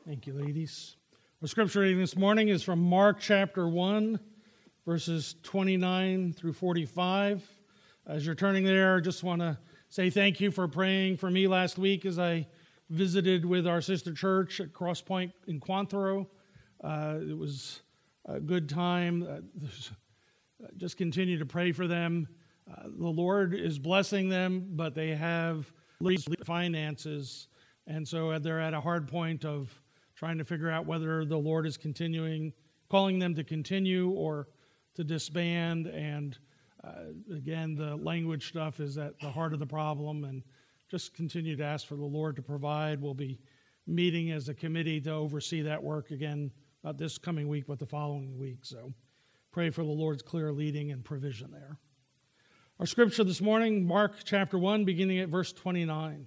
Thank you, ladies. Our scripture reading this morning is from Mark chapter 1, verses 29 through 45. As you're turning there, I just want to say thank you for praying for me last week as I visited with our sister church at Cross Point in Quantico. It was a good time. Just continue to pray for them. The Lord is blessing them, but they have finances, and so they're at a hard point of trying to figure out whether the Lord is calling them to continue or to disband. And again, the language stuff is at the heart of the problem, and just continue to ask for the Lord to provide. We'll be meeting as a committee to oversee that work again, not this coming week, but the following week. So pray for the Lord's clear leading and provision there. Our scripture this morning, Mark chapter 1, beginning at verse 29.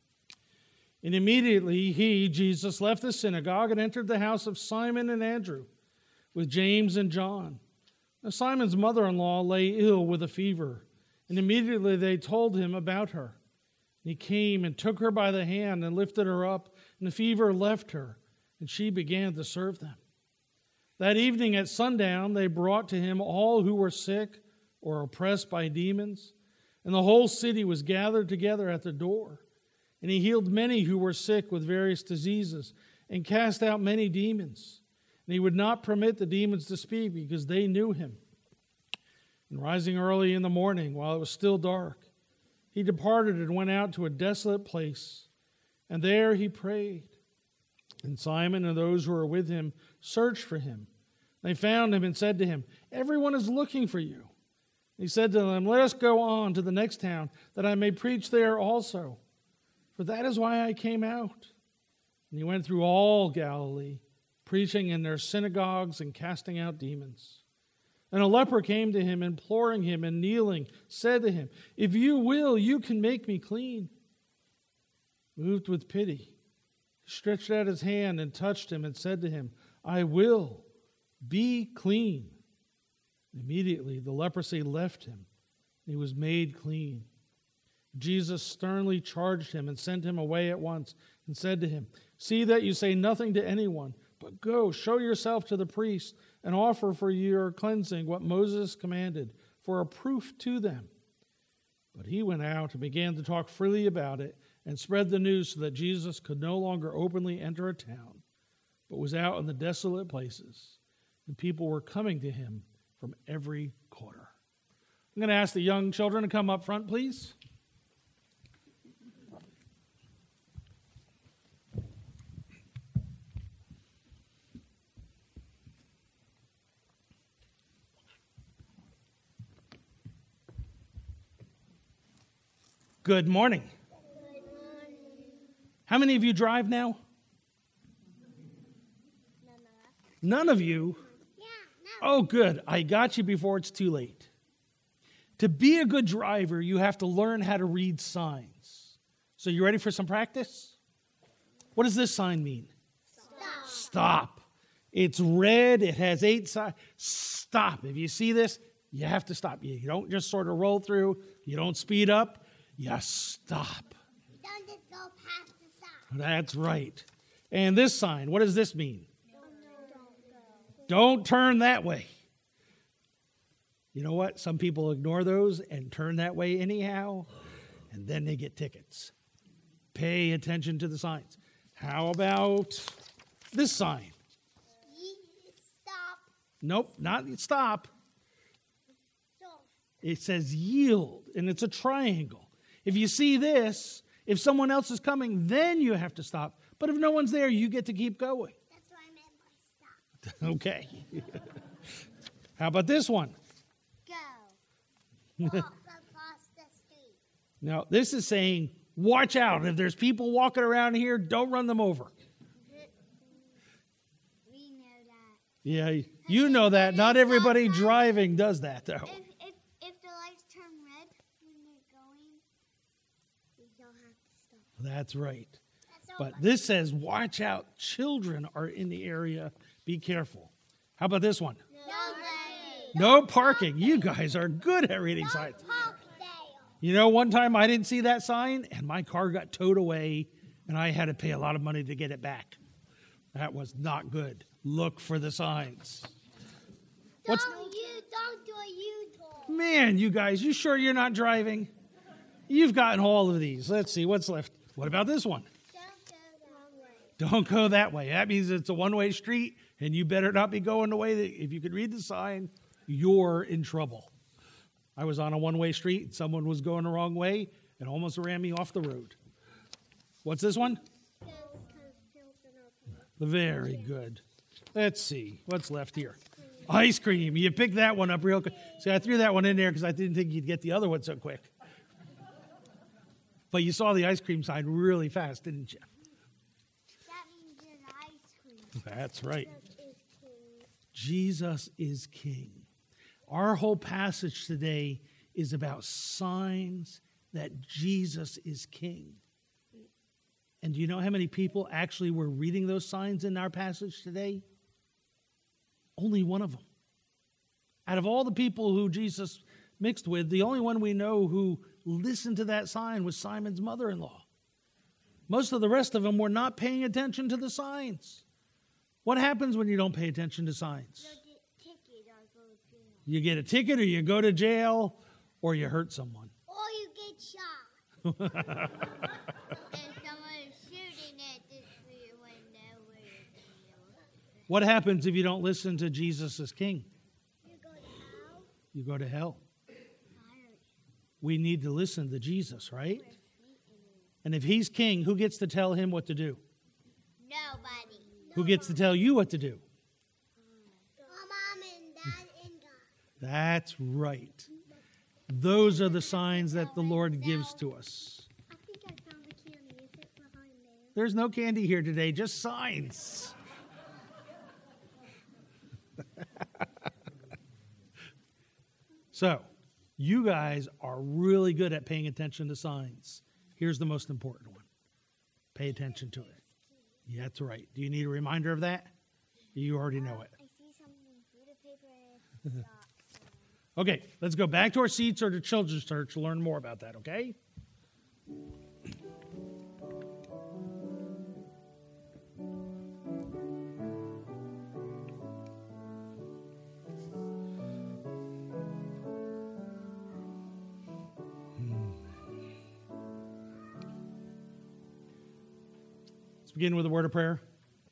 And immediately he, Jesus, left the synagogue and entered the house of Simon and Andrew with James and John. Now Simon's mother-in-law lay ill with a fever, and immediately they told him about her. And he came and took her by the hand and lifted her up, and the fever left her, and she began to serve them. That evening at sundown they brought to him all who were sick or oppressed by demons, and the whole city was gathered together at the door. And he healed many who were sick with various diseases and cast out many demons. And he would not permit the demons to speak because they knew him. And rising early in the morning, while it was still dark, he departed and went out to a desolate place. And there he prayed. And Simon and those who were with him searched for him. They found him and said to him, "Everyone is looking for you." He said to them, "Let us go on to the next town, that I may preach there also. For that is why I came out." And he went through all Galilee, preaching in their synagogues and casting out demons. And a leper came to him, imploring him, and kneeling, said to him, "If you will, you can make me clean." Moved with pity, he stretched out his hand and touched him and said to him, "I will, be clean." Immediately the leprosy left him, and he was made clean. Jesus sternly charged him and sent him away at once and said to him, "See that you say nothing to anyone, but go, show yourself to the priest and offer for your cleansing what Moses commanded for a proof to them." But he went out and began to talk freely about it and spread the news so that Jesus could no longer openly enter a town, but was out in the desolate places, and people were coming to him from every quarter. I'm going to ask the young children to come up front, please. Good morning. Good morning. How many of you drive now? None of you? Yeah, no. Oh, good. I got you before it's too late. To be a good driver, you have to learn how to read signs. So you ready for some practice? What does this sign mean? Stop. Stop. It's red. It has 8 signs. Stop. If you see this, you have to stop. You don't just sort of roll through. You don't speed up. You stop. Don't just go past the stop. That's right. And this sign, what does this mean? Don't go. Don't turn that way. You know what? Some people ignore those and turn that way anyhow, and then they get tickets. Pay attention to the signs. How about this sign? Stop. Nope, not stop. Stop. It says yield, and it's a triangle. If you see this, if someone else is coming, then you have to stop. But if no one's there, you get to keep going. That's what I meant by stop. Okay. How about this one? Go. Walk across the street. Now, this is saying, watch out. If there's people walking around here, don't run them over. We know that. Yeah, you know that. Not everybody driving does that, though. If the lights turn red when you're going, you don't have to stop. That's right. That's all But right. this says, watch out. Children are in the area. Be careful. How about this one? No parking. You guys are good at reading signs. You know, one time I didn't see that sign, and my car got towed away, and I had to pay a lot of money to get it back. That was not good. Look for the signs. Don't do a U-turn. Man, you guys, you sure you're not driving? You've gotten all of these. Let's see, what's left? What about this one? Don't go that way. That means it's a one-way street, and you better not be going the way that, if you could read the sign, you're in trouble. I was on a one-way street, and someone was going the wrong way and almost ran me off the road. What's this one? Very good. Let's see. What's left here? Ice cream. You picked that one up real quick. See, I threw that one in there because I didn't think you'd get the other one so quick. But you saw the ice cream sign really fast, didn't you? That means it's ice cream. That's right. Jesus is king. Jesus is king. Our whole passage today is about signs that Jesus is king. And do you know how many people actually were reading those signs in our passage today? Only one of them. Out of all the people who Jesus mixed with, the only one we know who listened to that sign was Simon's mother-in-law. Most of the rest of them were not paying attention to the signs. What happens when you don't pay attention to signs? You'll get a ticket or go to jail. You get a ticket, or you go to jail, or you hurt someone. Or you get shot. And someone is shooting at this window where you What happens if you don't listen to Jesus as king? go to hell. You go to hell. Fire. We need to listen to Jesus, right? And if he's king, who gets to tell him what to do? Nobody. Who gets to tell you what to do? Mom and Dad and God. That's right. Those are the signs that the Lord gives to us. I think I found the candy. Is it behind there? There's no candy here today, just signs. So, you guys are really good at paying attention to signs. Here's the most important one. Pay attention to it. Yeah, that's right. Do you need a reminder of that? You already know it. I see something through the paper and it stopped. Okay, let's go back to our seats or to Children's Church to learn more about that, okay? Let's begin with a word of prayer.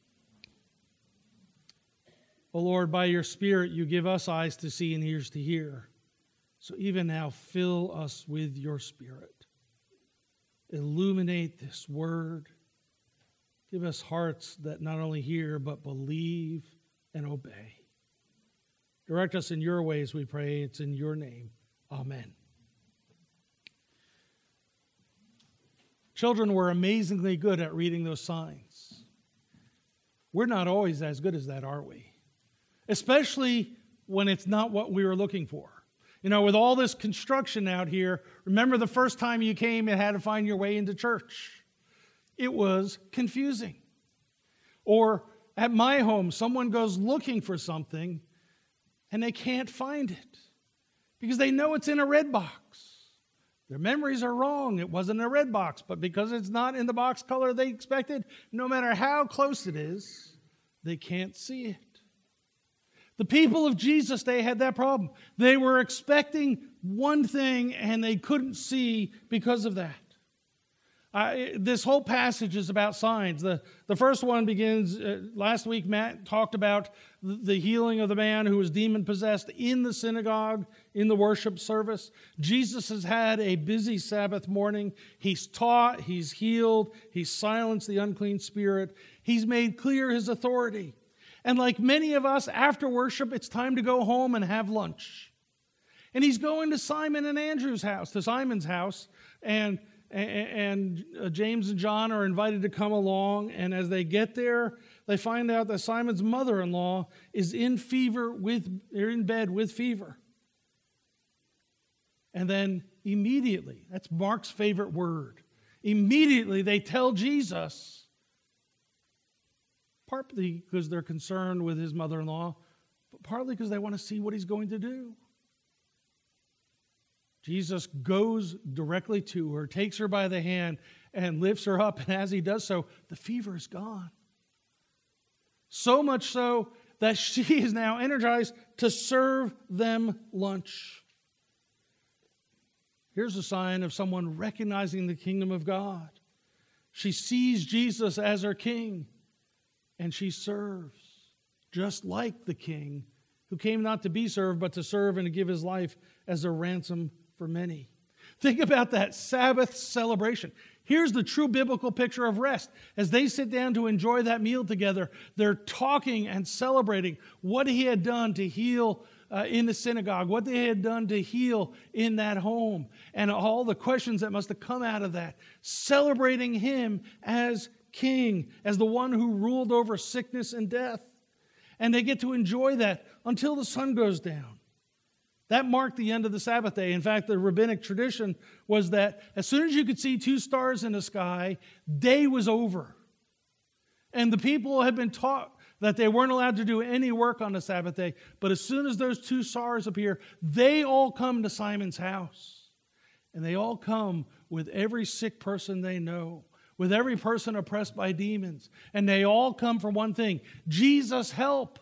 O Lord, by your Spirit, you give us eyes to see and ears to hear. So even now, fill us with your Spirit. Illuminate this word. Give us hearts that not only hear, but believe and obey. Direct us in your ways, we pray. It's in your name. Amen. Children were amazingly good at reading those signs. We're not always as good as that, are we? Especially when it's not what we were looking for. You know, with all this construction out here, remember the first time you came and had to find your way into church? It was confusing. Or at my home, someone goes looking for something and they can't find it because they know it's in a red box. Their memories are wrong. It wasn't a red box, but because it's not in the box color they expected, no matter how close it is, they can't see it. The people of Jesus, they had that problem. They were expecting one thing and they couldn't see because of that. This whole passage is about signs. The first one begins, last week Matt talked about the healing of the man who was demon-possessed in the synagogue, in the worship service. Jesus has had a busy Sabbath morning. He's taught, he's healed, he's silenced the unclean spirit. He's made clear his authority. And like many of us, after worship, it's time to go home and have lunch. And he's going to Simon and Andrew's house, to Simon's house, and James and John are invited to come along. And as they get there, they find out that Simon's mother-in-law is in bed with fever. And then immediately, that's Mark's favorite word, immediately they tell Jesus, partly because they're concerned with his mother-in-law, but partly because they want to see what he's going to do. Jesus goes directly to her, takes her by the hand, and lifts her up. And as he does so, the fever is gone. So much so that she is now energized to serve them lunch. Here's a sign of someone recognizing the kingdom of God. She sees Jesus as her king, and she serves, just like the king who came not to be served, but to serve and to give his life as a ransom for many. Think about that Sabbath celebration. Here's the true biblical picture of rest. As they sit down to enjoy that meal together, they're talking and celebrating what he had done to heal in the synagogue, what they had done to heal in that home, and all the questions that must have come out of that. Celebrating him as king, as the one who ruled over sickness and death. And they get to enjoy that until the sun goes down. That marked the end of the Sabbath day. In fact, the rabbinic tradition was that as soon as you could see 2 stars in the sky, day was over. And the people had been taught that they weren't allowed to do any work on the Sabbath day. But as soon as those 2 stars appear, they all come to Simon's house. And they all come with every sick person they know, with every person oppressed by demons. And they all come for one thing: Jesus, help.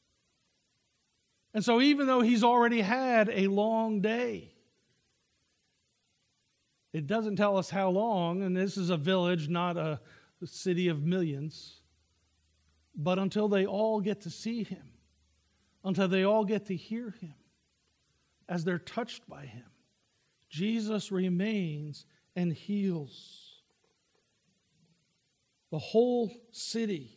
And so even though he's already had a long day, it doesn't tell us how long, and this is a village, not a city of millions, but until they all get to see him, until they all get to hear him, as they're touched by him, Jesus remains and heals. The whole city,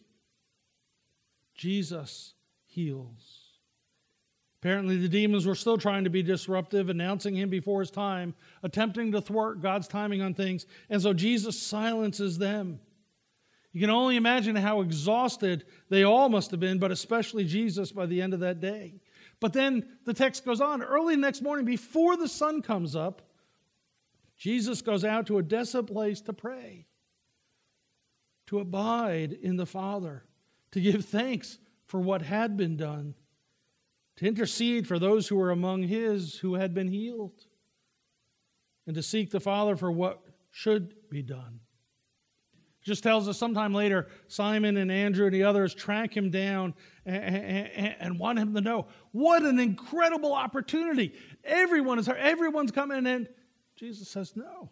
Jesus heals. Apparently the demons were still trying to be disruptive, announcing him before his time, attempting to thwart God's timing on things, and so Jesus silences them. You can only imagine how exhausted they all must have been, but especially Jesus by the end of that day. But then the text goes on. Early next morning, before the sun comes up, Jesus goes out to a desolate place to pray, to abide in the Father, to give thanks for what had been done, to intercede for those who were among his who had been healed, and to seek the Father for what should be done. It just tells us sometime later, Simon and Andrew and the others track him down and want him to know, what an incredible opportunity. Everyone's coming, and Jesus says, no.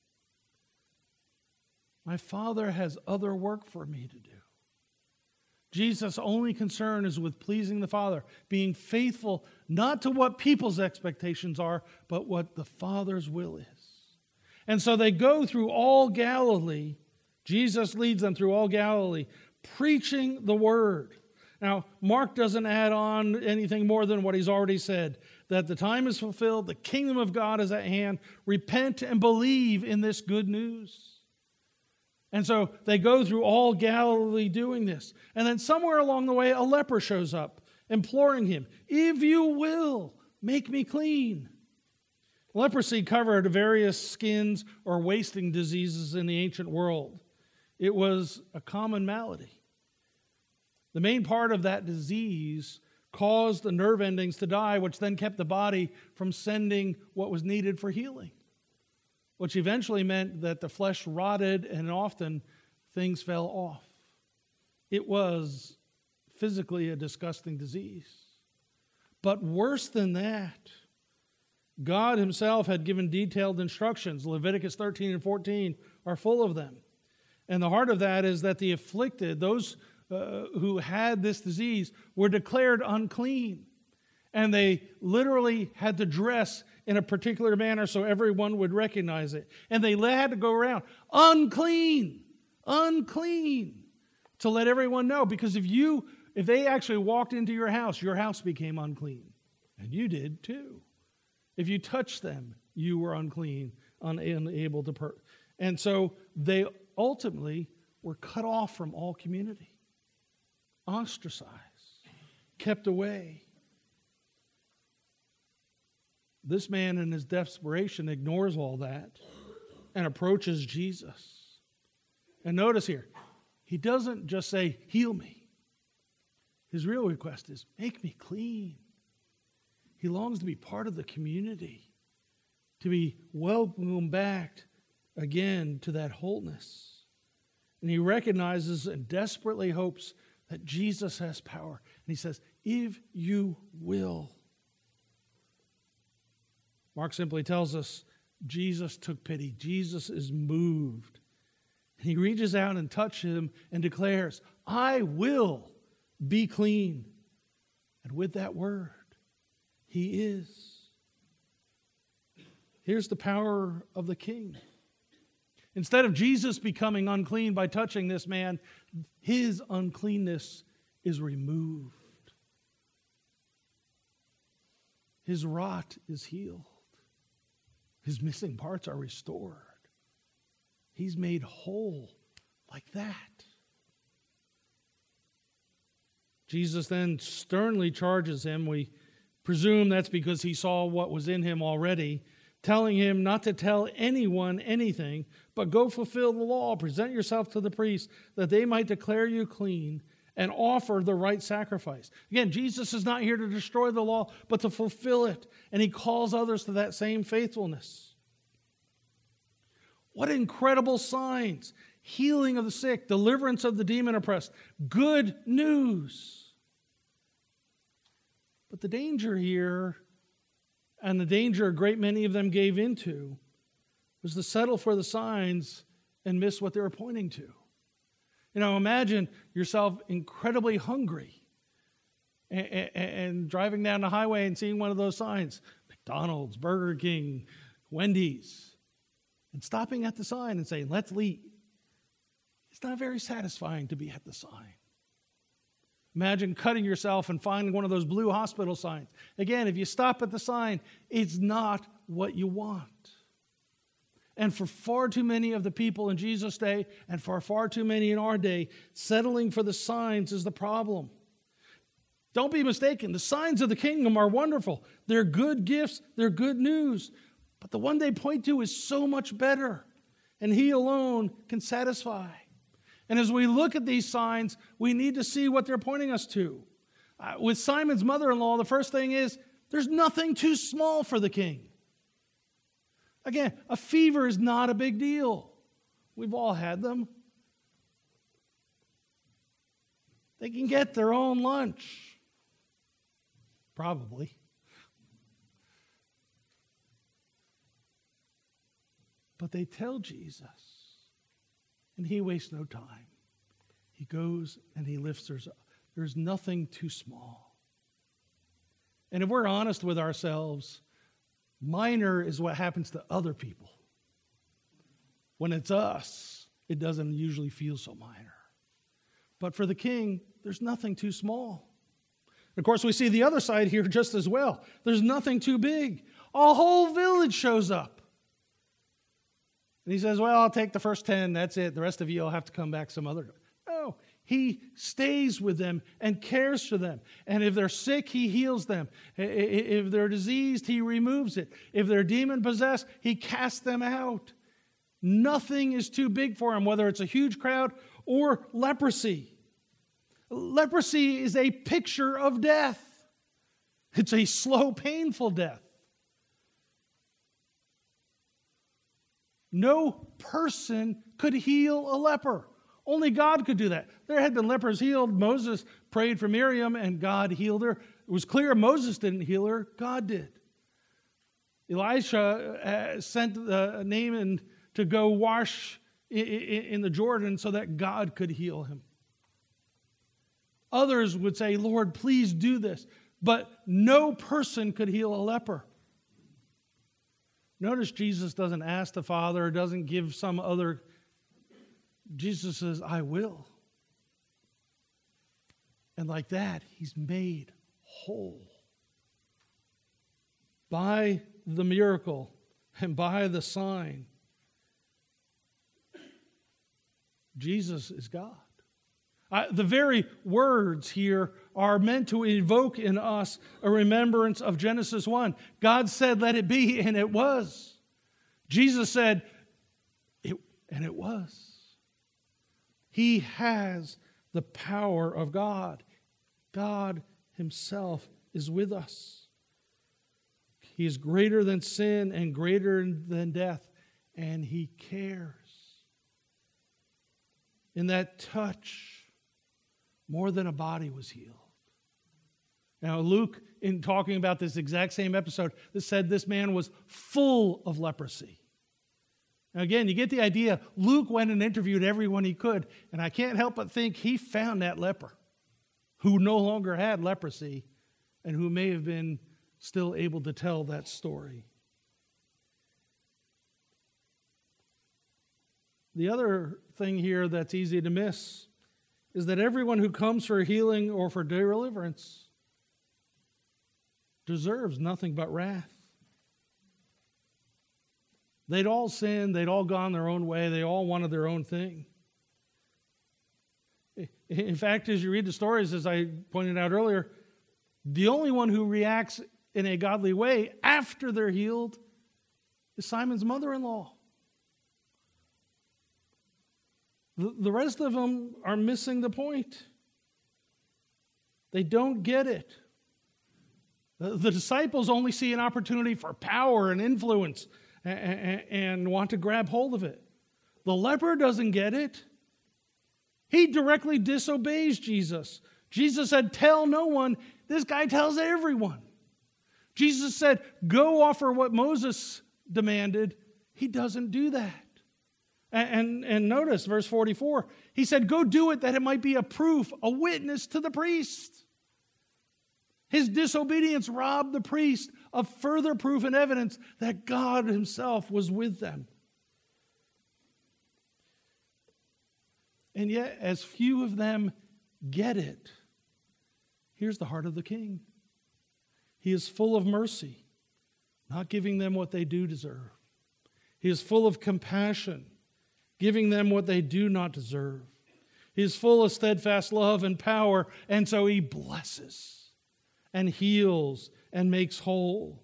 My Father has other work for me to do. Jesus' only concern is with pleasing the Father, being faithful not to what people's expectations are, but what the Father's will is. And so they go through all Galilee. Jesus leads them through all Galilee, preaching the word. Now, Mark doesn't add on anything more than what he's already said, that the time is fulfilled, the kingdom of God is at hand. Repent and believe in this good news. And so they go through all Galilee doing this. And then somewhere along the way, a leper shows up, imploring him, if you will, make me clean. Leprosy covered various skins or wasting diseases in the ancient world. It was a common malady. The main part of that disease caused the nerve endings to die, which then kept the body from sending what was needed for healing, which eventually meant that the flesh rotted and often things fell off. It was physically a disgusting disease. But worse than that, God himself had given detailed instructions. Leviticus 13 and 14 are full of them. And the heart of that is that the afflicted, those who had this disease, were declared unclean. And they literally had to dress in a particular manner so everyone would recognize it. And they had to go around, unclean, unclean, to let everyone know. Because if they actually walked into your house became unclean. And you did too. If you touched them, you were unclean, unable to And so they ultimately were cut off from all community, ostracized, kept away. This man in his desperation ignores all that and approaches Jesus. And notice here, he doesn't just say, heal me. His real request is, make me clean. He longs to be part of the community, to be welcomed back again to that wholeness. And he recognizes and desperately hopes that Jesus has power. And he says, if you will. Mark simply tells us Jesus took pity. Jesus is moved. He reaches out and touches him and declares, I will be clean. And with that word, he is. Here's the power of the King. Instead of Jesus becoming unclean by touching this man, his uncleanness is removed. His rot is healed. His missing parts are restored. He's made whole like that. Jesus then sternly charges him. We presume that's because he saw what was in him already, telling him not to tell anyone anything, but go fulfill the law, present yourself to the priests, that they might declare you clean and offer the right sacrifice. Again, Jesus is not here to destroy the law, but to fulfill it, and he calls others to that same faithfulness. What incredible signs! Healing of the sick, deliverance of the demon oppressed, good news. But the danger here, and the danger a great many of them gave into, was to settle for the signs and miss what they were pointing to. You know, imagine yourself incredibly hungry and driving down the highway and seeing one of those signs, McDonald's, Burger King, Wendy's, and stopping at the sign and saying, let's eat. It's not very satisfying to be at the sign. Imagine cutting yourself and finding one of those blue hospital signs. Again, if you stop at the sign, it's not what you want. And for far too many of the people in Jesus' day, and for far too many in our day, settling for the signs is the problem. Don't be mistaken. The signs of the kingdom are wonderful. They're good gifts. They're good news. But the one they point to is so much better. And he alone can satisfy. And as we look at these signs, we need to see what they're pointing us to. With Simon's mother-in-law, the first thing is, there's nothing too small for the king. Again, a fever is not a big deal. We've all had them. They can get their own lunch. Probably. But they tell Jesus, and he wastes no time. He goes and he lifts her up. There's nothing too small. And if we're honest with ourselves, minor is what happens to other people. When it's us, it doesn't usually feel so minor. But for the king, there's nothing too small. Of course, we see the other side here just as well. There's nothing too big. A whole village shows up. And he says, well, I'll take the first 10, that's it. The rest of you will have to come back some other time. No, he stays with them and cares for them. And if they're sick, he heals them. If they're diseased, he removes it. If they're demon-possessed, he casts them out. Nothing is too big for him, whether it's a huge crowd or leprosy. Leprosy is a picture of death. It's a slow, painful death. No person could heal a leper. Only God could do that. There had been lepers healed. Moses prayed for Miriam and God healed her. It was clear Moses didn't heal her. God did. Elisha sent Naaman to go wash in the Jordan so that God could heal him. Others would say, Lord, please do this. But no person could heal a leper. Notice Jesus doesn't ask the Father or doesn't give some other. Jesus says, I will. And like that, he's made whole. By the miracle and by the sign, Jesus is God. The very words here are meant to evoke in us a remembrance of Genesis 1. God said, let it be, and it was. Jesus said, and it was. He has the power of God. God himself is with us. He is greater than sin and greater than death, and he cares. In that touch more than a body was healed. Now, Luke, in talking about this exact same episode, said this man was full of leprosy. Now, again, you get the idea. Luke went and interviewed everyone he could, and I can't help but think he found that leper who no longer had leprosy and who may have been still able to tell that story. The other thing here that's easy to miss is that everyone who comes for healing or for deliverance deserves nothing but wrath. They'd all sinned. They'd all gone their own way. They all wanted their own thing. In fact, as you read the stories, as I pointed out earlier, the only one who reacts in a godly way after they're healed is Simon's mother-in-law. The rest of them are missing the point. They don't get it. The disciples only see an opportunity for power and influence and want to grab hold of it. The leper doesn't get it. He directly disobeys Jesus. Jesus said, tell no one. This guy tells everyone. Jesus said, go offer what Moses demanded. He doesn't do that. And notice verse 44. He said, go do it that it might be a proof, a witness to the priest. His disobedience robbed the priest of further proof and evidence that God himself was with them. And yet, as few of them get it, here's the heart of the king. He is full of mercy, not giving them what they do deserve. He is full of compassion, giving them what they do not deserve. He is full of steadfast love and power, and so he blesses and heals and makes whole.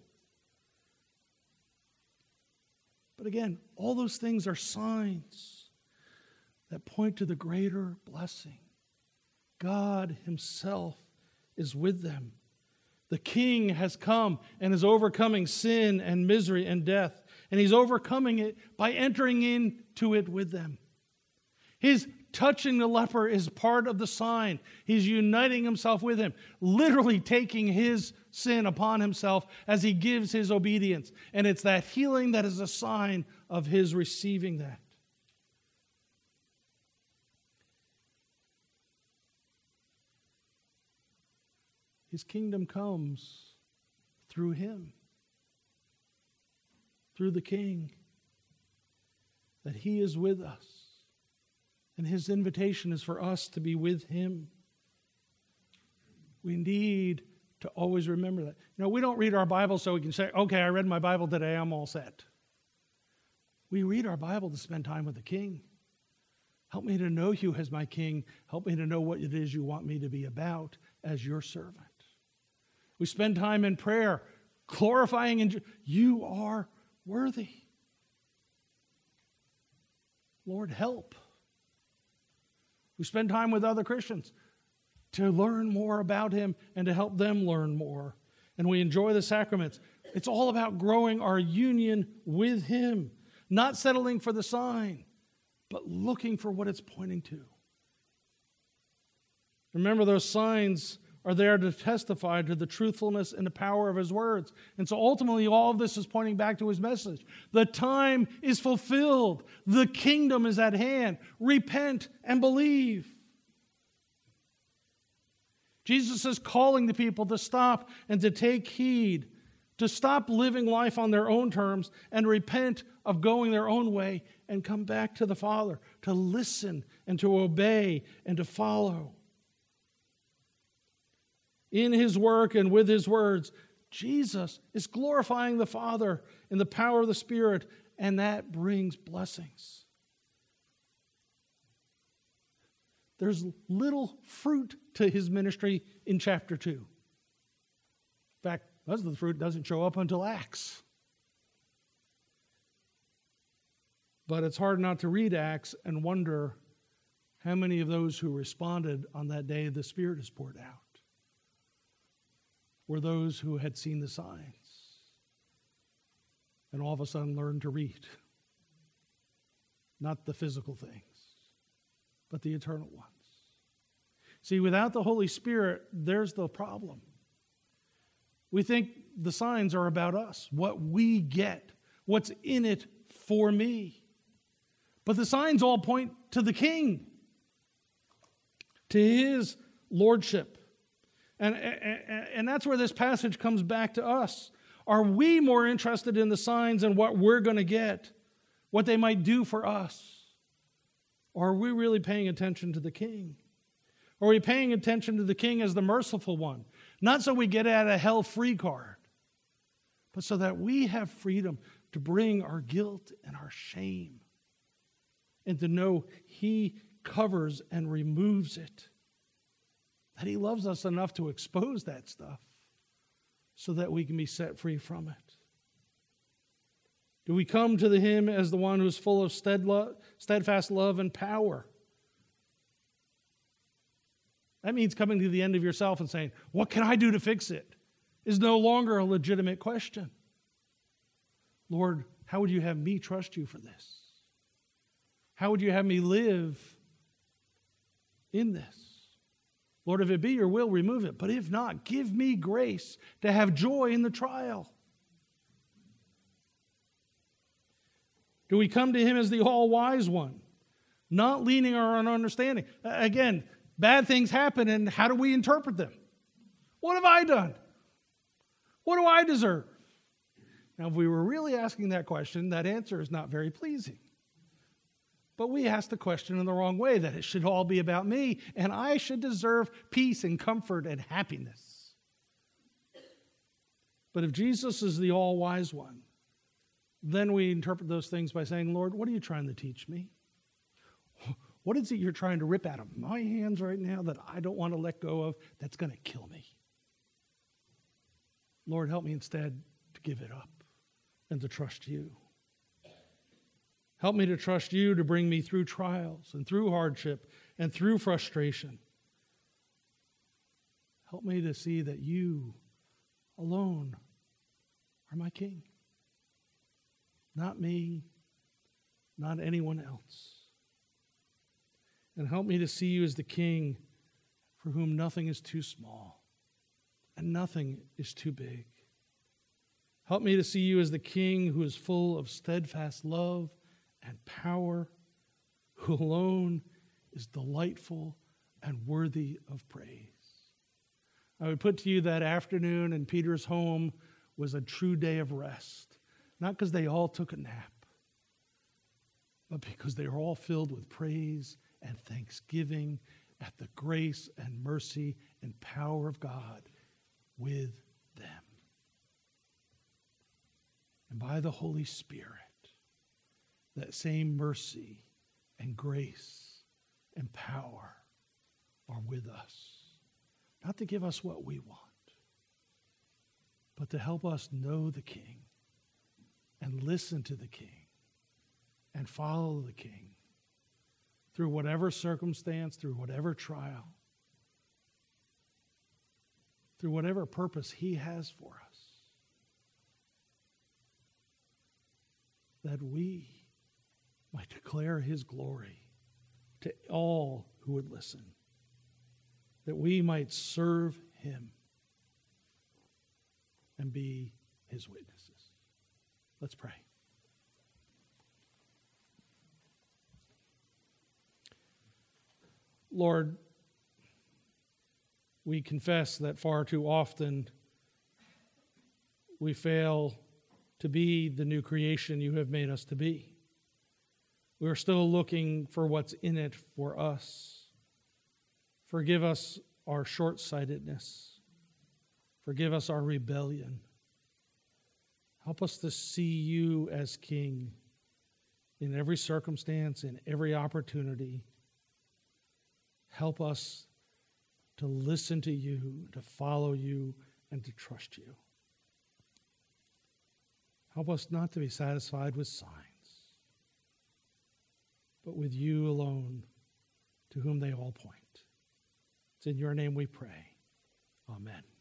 But again, all those things are signs that point to the greater blessing. God himself is with them. The king has come and is overcoming sin and misery and death, and he's overcoming it by entering into it with them. His touching the leper is part of the sign. He's uniting himself with him, literally taking his sin upon himself as he gives his obedience. And it's that healing that is a sign of his receiving that. His kingdom comes through him, through the king, that he is with us. And his invitation is for us to be with him. We need to always remember that. We don't read our Bible so we can say, okay, I read my Bible today, I'm all set. We read our Bible to spend time with the king. Help me to know you as my king. Help me to know what it is you want me to be about as your servant. We spend time in prayer, glorifying and you are worthy. Lord, help. We spend time with other Christians to learn more about him and to help them learn more. And we enjoy the sacraments. It's all about growing our union with him, not settling for the sign, but looking for what it's pointing to. Remember, those signs are there to testify to the truthfulness and the power of his words. And so ultimately, all of this is pointing back to his message. The time is fulfilled. The kingdom is at hand. Repent and believe. Jesus is calling the people to stop and to take heed, to stop living life on their own terms and repent of going their own way and come back to the Father, to listen and to obey and to follow. In his work and with his words, Jesus is glorifying the Father in the power of the Spirit, and that brings blessings. There's little fruit to his ministry in chapter 2. In fact, most of the fruit doesn't show up until Acts. But it's hard not to read Acts and wonder how many of those who responded on that day the Spirit is poured out were those who had seen the signs and all of a sudden learned to read. Not the physical things, but the eternal ones. See, without the Holy Spirit, there's the problem. We think the signs are about us, what we get, what's in it for me. But the signs all point to the King, to his lordship. And that's where this passage comes back to us. Are we more interested in the signs and what we're going to get, what they might do for us? Or are we really paying attention to the King? Are we paying attention to the King as the merciful one? Not so we get out of hell free card, but so that we have freedom to bring our guilt and our shame and to know he covers and removes it. That he loves us enough to expose that stuff so that we can be set free from it. Do we come to him as the one who's full of steadfast love and power? That means coming to the end of yourself and saying, what can I do to fix it? Is no longer a legitimate question. Lord, how would you have me trust you for this? How would you have me live in this? Lord, if it be your will, remove it. But if not, give me grace to have joy in the trial. Do we come to him as the all-wise one, not leaning on our understanding? Again, bad things happen, and how do we interpret them? What have I done? What do I deserve? Now, if we were really asking that question, that answer is not very pleasing. But we ask the question in the wrong way, that it should all be about me, and I should deserve peace and comfort and happiness. But if Jesus is the all-wise one, then we interpret those things by saying, Lord, what are you trying to teach me? What is it you're trying to rip out of my hands right now that I don't want to let go of, that's going to kill me? Lord, help me instead to give it up and to trust you. Help me to trust you to bring me through trials and through hardship and through frustration. Help me to see that you alone are my King. Not me, not anyone else. And help me to see you as the King for whom nothing is too small and nothing is too big. Help me to see you as the King who is full of steadfast love and power, who alone is delightful and worthy of praise. I would put to you that afternoon in Peter's home was a true day of rest, not because they all took a nap, but because they were all filled with praise and thanksgiving at the grace and mercy and power of God with them. And by the Holy Spirit, that same mercy and grace and power are with us. Not to give us what we want, but to help us know the King and listen to the King and follow the King through whatever circumstance, through whatever trial, through whatever purpose he has for us. That we might declare his glory to all who would listen. That we might serve him and be his witnesses. Let's pray. Lord, we confess that far too often we fail to be the new creation you have made us to be. We're still looking for what's in it for us. Forgive us our short-sightedness. Forgive us our rebellion. Help us to see you as King in every circumstance, in every opportunity. Help us to listen to you, to follow you, and to trust you. Help us not to be satisfied with signs, but with you alone, to whom they all point. It's in your name we pray. Amen.